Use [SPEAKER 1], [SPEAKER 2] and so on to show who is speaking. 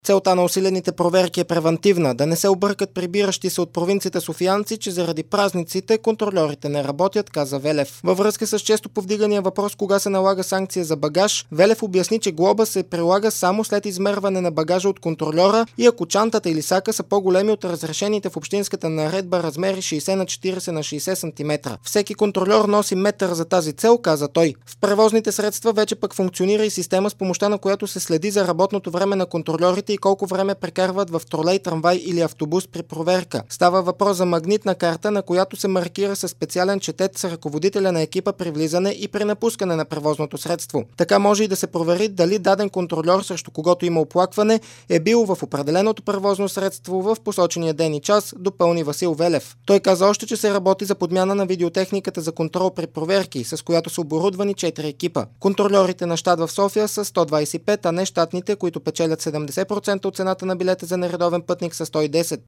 [SPEAKER 1] Целта на усилените проверки е превантивна, да не се объркат прибиращи се от провинците софиянци, че заради празниците контрольорите не работят, каза Велев. Във връзка с често повдигания въпрос кога се налага санкция за багаж, Велев обясни, че глоба се прилага само след измерване на багажа от контрольора и ако чантата или сака са по-големи от разрешените в общинската наредба размери 60 на 40 на 60 см. Всеки контрольор носи метър за тази цел, каза той. В превозните средства вече пък функционира и система, с помощта на която се следи за работното време на контрольорите и колко време прекарват в тролей, трамвай или автобус при проверка. Става въпрос за магнитна карта, на която се маркира със специален четец ръководителя на екипа при влизане и при напускане на превозното средство. Така може и да се провери дали даден контрольор, срещу когото има оплакване, е бил в определеното превозно средство в посочения ден и час, допълни Васил Велев. Той каза още, че се работи за подмяна на видеотехниката за контрол при проверки, с която са оборудвани 4 екипа. Контрольорите на щат в София са 125, а не щатните, които печелят 70% от цената на билета за нередовен пътник, са 110.